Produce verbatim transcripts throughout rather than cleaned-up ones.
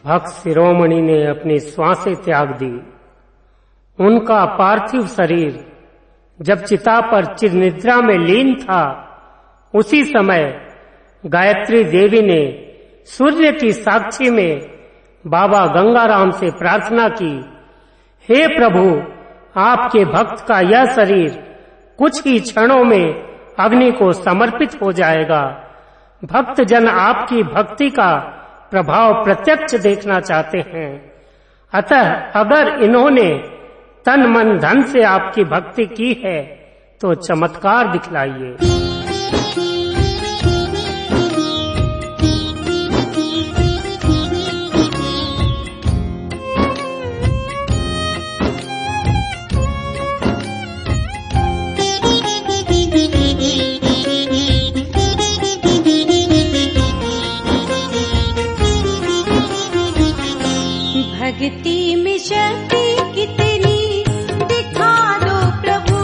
भक्त शिरोमणि ने अपनी श्वासें त्याग दी। उनका पार्थिव शरीर जब चिता पर चिरनिद्रा में लीन था, उसी समय गायत्री देवी ने सूर्य की साक्षी में बाबा गंगाराम से प्रार्थना की, हे प्रभु, आपके भक्त का यह शरीर कुछ ही क्षणों में अग्नि को समर्पित हो जाएगा। भक्त जन आपकी भक्ति का प्रभाव प्रत्यक्ष देखना चाहते हैं, अतः अगर इन्होंने तन मन धन से आपकी भक्ति की है तो चमत्कार दिखलाइए। भक्ति में शक्ति कितनी दिखा दो प्रभु,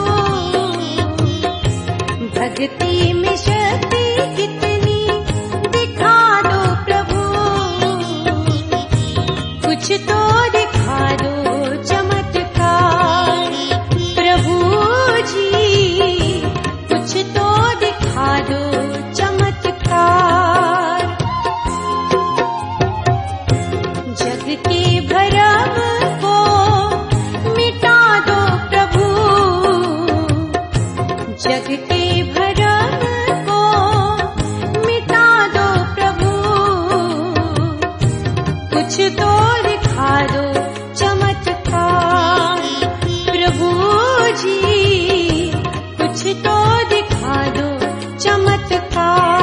भक्ति में शक्ति कितनी दिखा दो प्रभु, कुछ तो दिखा दो चमत्कार प्रभु जी, कुछ तो दिखा दो चमत्कार। जग के भरम को मिटा दो प्रभु, जग के भरम को मिटा दो प्रभु, कुछ तो दिखा दो चमत्कार प्रभु जी, कुछ तो दिखा दो चमत्कार।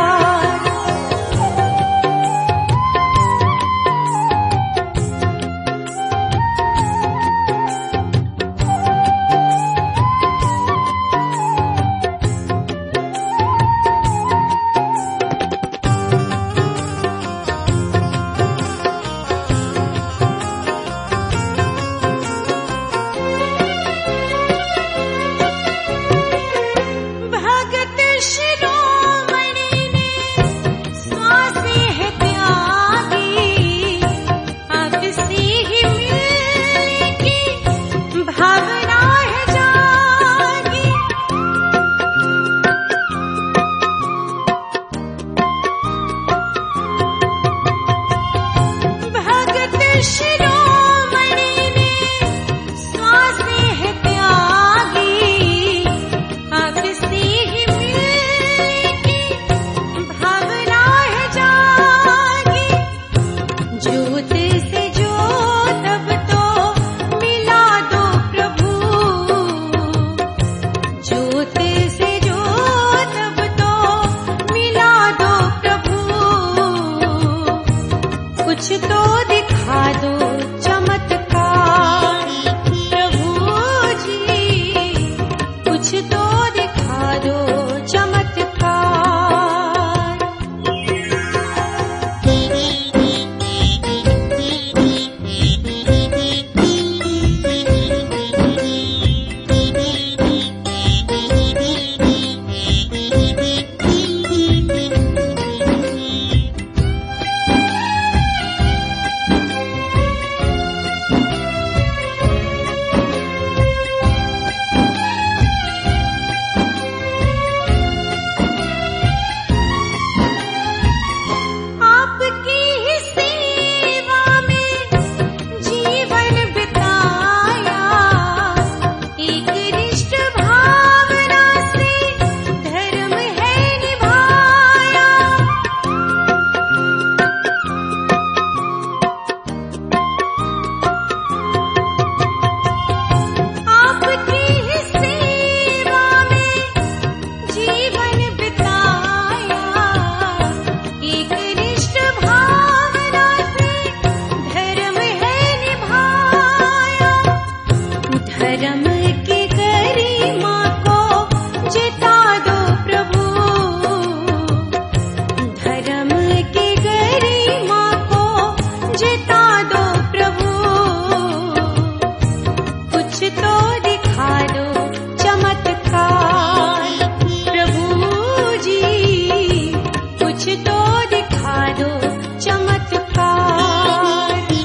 कुछ तो दिखा दो चमत्कार।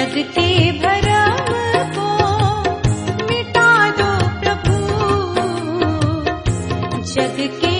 जग के भरम को मिटा दो प्रभु, जग के